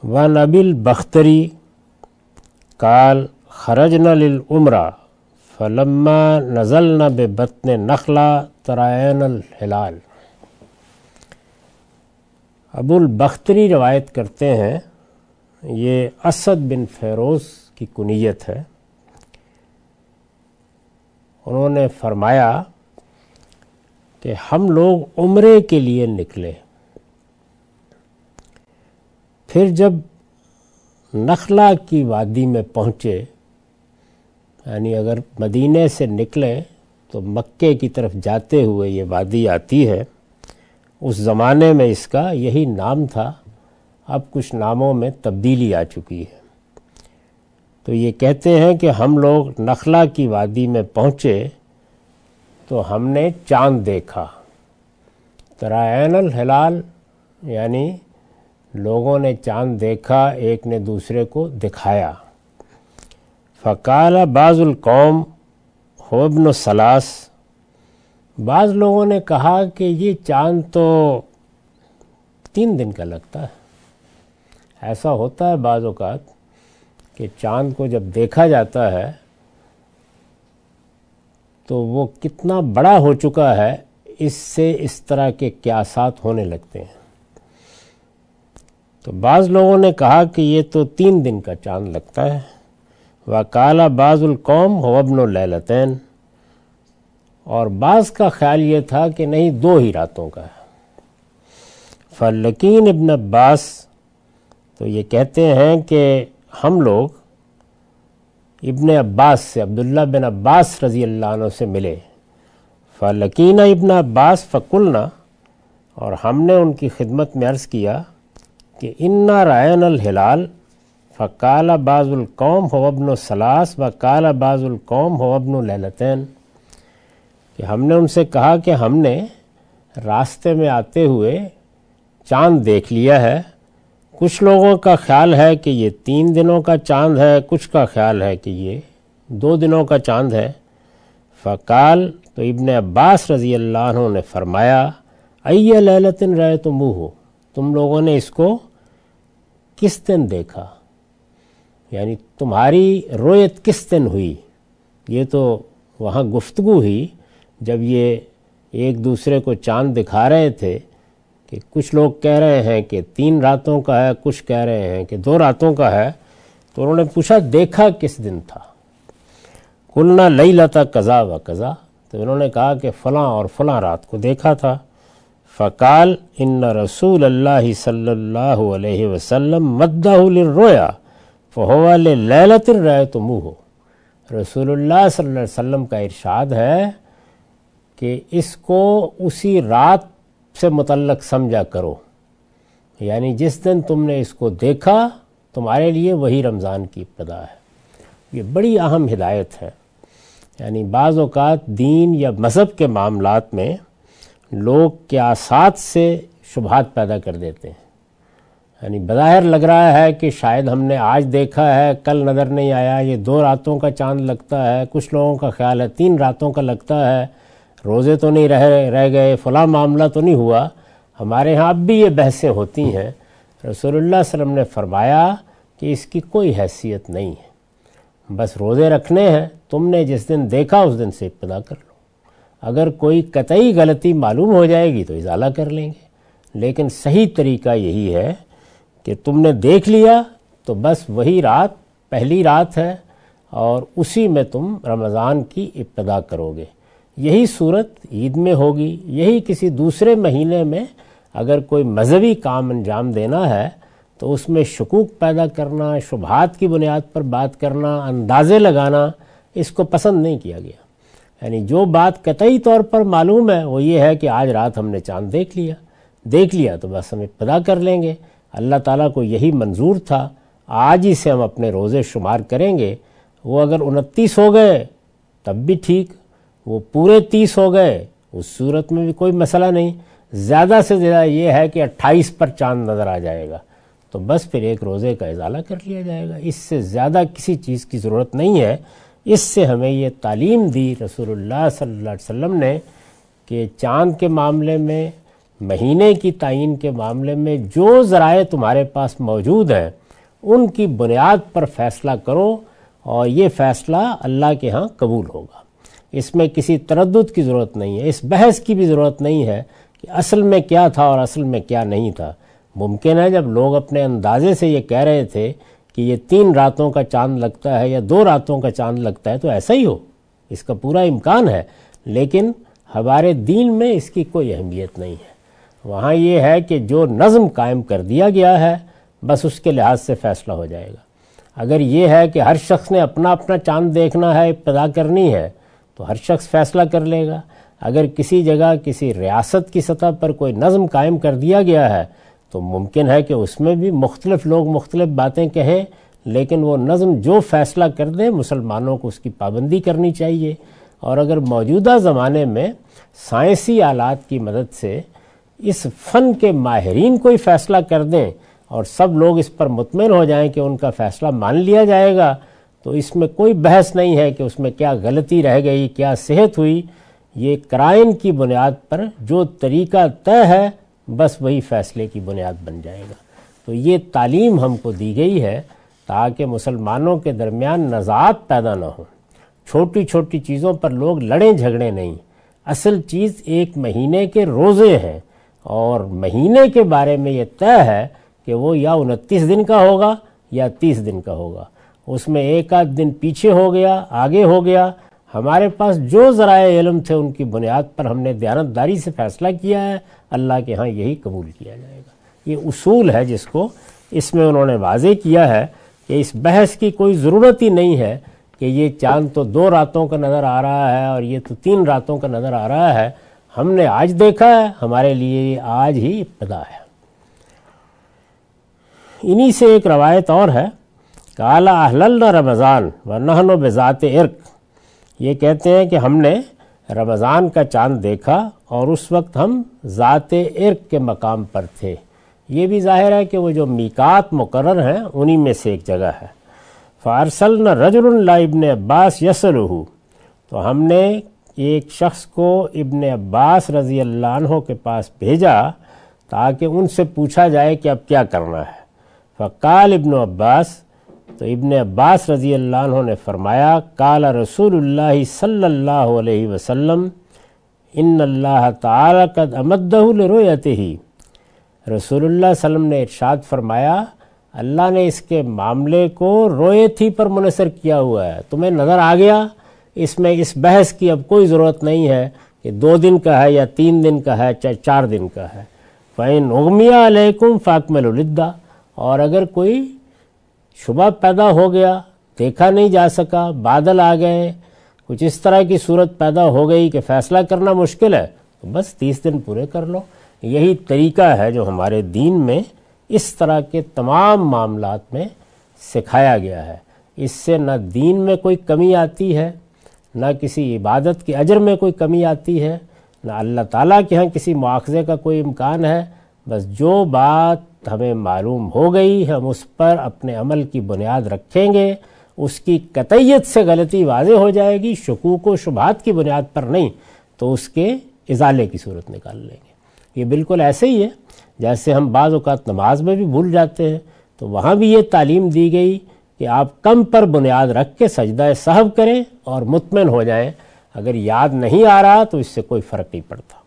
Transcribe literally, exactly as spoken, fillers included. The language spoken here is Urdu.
وعن ابی البختری قال خرجنا للعمرہ فلما نزلنا ببطن نخلہ ترائینا الہلال۔ ابو البختری روایت کرتے ہیں، یہ اسد بن فیروز کی کنیت ہے۔ انہوں نے فرمایا کہ ہم لوگ عمرے کے لیے نکلے، پھر جب نخلا کی وادی میں پہنچے، یعنی اگر مدینے سے نکلے تو مکے کی طرف جاتے ہوئے یہ وادی آتی ہے، اس زمانے میں اس کا یہی نام تھا، اب کچھ ناموں میں تبدیلی آ چکی ہے۔ تو یہ کہتے ہیں کہ ہم لوگ نخلا کی وادی میں پہنچے تو ہم نے چاند دیکھا، ترائین الہلال یعنی لوگوں نے چاند دیکھا، ایک نے دوسرے کو دکھایا۔ فقال بعض القوم هو ابن ثلاث، بعض لوگوں نے کہا کہ یہ چاند تو تین دن کا لگتا ہے۔ ایسا ہوتا ہے بعض اوقات کہ چاند کو جب دیکھا جاتا ہے تو وہ کتنا بڑا ہو چکا ہے، اس سے اس طرح کے قیاسات ہونے لگتے ہیں۔ تو بعض لوگوں نے کہا کہ یہ تو تین دن کا چاند لگتا ہے۔ وقال بعض القوم هو ابن لیلتین، اور بعض کا خیال یہ تھا کہ نہیں، دو ہی راتوں کا ہے۔ فلقین ابن عباس، تو یہ کہتے ہیں کہ ہم لوگ ابن عباس سے، عبداللہ بن عباس رضی اللہ عنہ سے ملے۔ فلقین ابن عباس فقلنا، اور ہم نے ان کی خدمت میں عرض کیا کہ انا رأینا الہلال فقال بعض القوم هو ابن ثلاث وقال بعض القوم هو ابن لیلتین، کہ ہم نے ان سے کہا کہ ہم نے راستے میں آتے ہوئے چاند دیکھ لیا ہے، کچھ لوگوں کا خیال ہے کہ یہ تین دنوں کا چاند ہے، کچھ کا خیال ہے کہ یہ دو دنوں کا چاند ہے۔ فقال، تو ابن عباس رضی اللہ عنہ نے فرمایا، ای لیلۃ رأیتموہ، تم لوگوں نے اس کو کس دن دیکھا، یعنی تمہاری رویت کس دن ہوئی؟ یہ تو وہاں گفتگو ہوئی جب یہ ایک دوسرے کو چاند دکھا رہے تھے کہ کچھ لوگ کہہ رہے ہیں کہ تین راتوں کا ہے، کچھ کہہ رہے ہیں کہ دو راتوں کا ہے، تو انہوں نے پوچھا دیکھا کس دن تھا؟ قلنا لیلۃ قضا و قضا، تو انہوں نے کہا کہ فلاں اور فلاں رات کو دیکھا تھا۔ فقال ان رسول اللہ صلی اللہ علیہ وسلم مدہ للرؤیا فہو للیلۃ رأیتموہ، رسول اللہ صلی اللہ علیہ وسلم کا ارشاد ہے کہ اس کو اسی رات سے متعلق سمجھا کرو، یعنی جس دن تم نے اس کو دیکھا تمہارے لیے وہی رمضان کی ابتدا ہے۔ یہ بڑی اہم ہدایت ہے، یعنی بعض اوقات دین یا مذہب کے معاملات میں لوگ قیاسات سے شبہات پیدا کر دیتے ہیں، یعنی بظاہر لگ رہا ہے کہ شاید ہم نے آج دیکھا ہے، کل نظر نہیں آیا، یہ دو راتوں کا چاند لگتا ہے، کچھ لوگوں کا خیال ہے تین راتوں کا لگتا ہے، روزے تو نہیں رہ رہ گئے، فلاں معاملہ تو نہیں ہوا۔ ہمارے ہاں اب بھی یہ بحثیں ہوتی ہیں۔ رسول اللہ صلی اللہ علیہ وسلم نے فرمایا کہ اس کی کوئی حیثیت نہیں ہے، بس روزے رکھنے ہیں، تم نے جس دن دیکھا اس دن سے ابتدا کر لو، اگر کوئی قطعی غلطی معلوم ہو جائے گی تو ازالہ کر لیں گے، لیکن صحیح طریقہ یہی ہے کہ تم نے دیکھ لیا تو بس وہی رات پہلی رات ہے اور اسی میں تم رمضان کی ابتدا کرو گے۔ یہی صورت عید میں ہوگی، یہی کسی دوسرے مہینے میں اگر کوئی مذہبی کام انجام دینا ہے تو اس میں شکوک پیدا کرنا، شبہات کی بنیاد پر بات کرنا، اندازے لگانا، اس کو پسند نہیں کیا گیا۔ یعنی جو بات قطعی طور پر معلوم ہے وہ یہ ہے کہ آج رات ہم نے چاند دیکھ لیا، دیکھ لیا تو بس ہم ابتدا کر لیں گے۔ اللہ تعالیٰ کو یہی منظور تھا، آج ہی سے ہم اپنے روزے شمار کریں گے۔ وہ اگر انتیس ہو گئے تب بھی ٹھیک، وہ پورے تیس ہو گئے اس صورت میں بھی کوئی مسئلہ نہیں، زیادہ سے زیادہ یہ ہے کہ اٹھائیس پر چاند نظر آ جائے گا تو بس پھر ایک روزے کا ازالہ کر لیا جائے گا۔ اس سے زیادہ کسی چیز کی ضرورت نہیں ہے۔ اس سے ہمیں یہ تعلیم دی رسول اللہ صلی اللہ علیہ وسلم نے کہ چاند کے معاملے میں مہینے کی تعین کے معاملے میں جو ذرائع تمہارے پاس موجود ہیں ان کی بنیاد پر فیصلہ کرو اور یہ فیصلہ اللہ کے ہاں قبول ہوگا۔ اس میں کسی تردد کی ضرورت نہیں ہے، اس بحث کی بھی ضرورت نہیں ہے کہ اصل میں کیا تھا اور اصل میں کیا نہیں تھا۔ ممکن ہے جب لوگ اپنے اندازے سے یہ کہہ رہے تھے کہ یہ تین راتوں کا چاند لگتا ہے یا دو راتوں کا چاند لگتا ہے تو ایسا ہی ہو، اس کا پورا امکان ہے، لیکن ہمارے دین میں اس کی کوئی اہمیت نہیں ہے۔ وہاں یہ ہے کہ جو نظم قائم کر دیا گیا ہے بس اس کے لحاظ سے فیصلہ ہو جائے گا۔ اگر یہ ہے کہ ہر شخص نے اپنا اپنا چاند دیکھنا ہے، ابتدا کرنی ہے، تو ہر شخص فیصلہ کر لے گا۔ اگر کسی جگہ کسی ریاست کی سطح پر کوئی نظم قائم کر دیا گیا ہے تو ممکن ہے کہ اس میں بھی مختلف لوگ مختلف باتیں کہیں، لیکن وہ نظم جو فیصلہ کر دے مسلمانوں کو اس کی پابندی کرنی چاہیے۔ اور اگر موجودہ زمانے میں سائنسی آلات کی مدد سے اس فن کے ماہرین کوئی فیصلہ کر دیں اور سب لوگ اس پر مطمئن ہو جائیں کہ ان کا فیصلہ مان لیا جائے گا تو اس میں کوئی بحث نہیں ہے کہ اس میں کیا غلطی رہ گئی، کیا صحت ہوئی۔ یہ قرائن کی بنیاد پر جو طریقہ طے ہے بس وہی فیصلے کی بنیاد بن جائے گا۔ تو یہ تعلیم ہم کو دی گئی ہے تاکہ مسلمانوں کے درمیان نزاعات پیدا نہ ہوں، چھوٹی چھوٹی چیزوں پر لوگ لڑیں جھگڑیں نہیں۔ اصل چیز ایک مہینے کے روزے ہیں اور مہینے کے بارے میں یہ طے ہے کہ وہ یا انتیس دن کا ہوگا یا تیس دن کا ہوگا۔ اس میں ایک آدھ دن پیچھے ہو گیا، آگے ہو گیا، ہمارے پاس جو ذرائع علم تھے ان کی بنیاد پر ہم نے دیانتداری سے فیصلہ کیا ہے، اللہ کے ہاں یہی قبول کیا جائے گا۔ یہ اصول ہے جس کو اس میں انہوں نے واضح کیا ہے کہ اس بحث کی کوئی ضرورت ہی نہیں ہے کہ یہ چاند تو دو راتوں کا نظر آ رہا ہے اور یہ تو تین راتوں کا نظر آ رہا ہے، ہم نے آج دیکھا ہے، ہمارے لیے یہ آج ہی ابتدا ہے۔ انہی سے ایک روایت اور ہے، قال احللنا رمضان ونحن بذات عرق، یہ کہتے ہیں کہ ہم نے رمضان کا چاند دیکھا اور اس وقت ہم ذات عرق کے مقام پر تھے۔ یہ بھی ظاہر ہے کہ وہ جو میقات مقرر ہیں انہی میں سے ایک جگہ ہے۔ فارسلنا رجل لا ابن عباس یسلہ، تو ہم نے ایک شخص کو ابن عباس رضی اللہ عنہ کے پاس بھیجا تاکہ ان سے پوچھا جائے کہ اب کیا کرنا ہے۔ فقال ابن عباس، تو ابن عباس رضی اللہ عنہ نے فرمایا، قال رسول اللہ صلی اللہ علیہ وسلم ان اللہ تعالی قد امدہ لرؤیتہ، رسول اللہ صلی اللہ علیہ وسلم نے ارشاد فرمایا اللہ نے اس کے معاملے کو رؤیت ہی پر منحصر کیا ہوا ہے، تمہیں نظر آ گیا، اس میں اس بحث کی اب کوئی ضرورت نہیں ہے کہ دو دن کا ہے یا تین دن کا ہے چاہے چار دن کا ہے۔ فَإِنْ أُغْمِيَ عَلَيْكُمْ فَأَكْمِلُوا الْعِدَّةَ، اور اگر کوئی شبہ پیدا ہو گیا، دیکھا نہیں جا سکا، بادل آ گئے، کچھ اس طرح کی صورت پیدا ہو گئی کہ فیصلہ کرنا مشکل ہے، تو بس تیس دن پورے کر لو۔ یہی طریقہ ہے جو ہمارے دین میں اس طرح کے تمام معاملات میں سکھایا گیا ہے۔ اس سے نہ دین میں کوئی کمی آتی ہے، نہ کسی عبادت کے اجر میں کوئی کمی آتی ہے، نہ اللہ تعالیٰ کے ہاں کسی مواخذے کا کوئی امکان ہے۔ بس جو بات ہمیں معلوم ہو گئی ہم اس پر اپنے عمل کی بنیاد رکھیں گے، اس کی قطعیت سے غلطی واضح ہو جائے گی، شکوک و شبہات کی بنیاد پر نہیں، تو اس کے ازالے کی صورت نکال لیں گے۔ یہ بالکل ایسے ہی ہے جیسے ہم بعض اوقات نماز میں بھی بھول جاتے ہیں، تو وہاں بھی یہ تعلیم دی گئی کہ آپ کم پر بنیاد رکھ کے سجدہ سہو کریں اور مطمئن ہو جائیں، اگر یاد نہیں آ رہا تو اس سے کوئی فرق نہیں پڑتا۔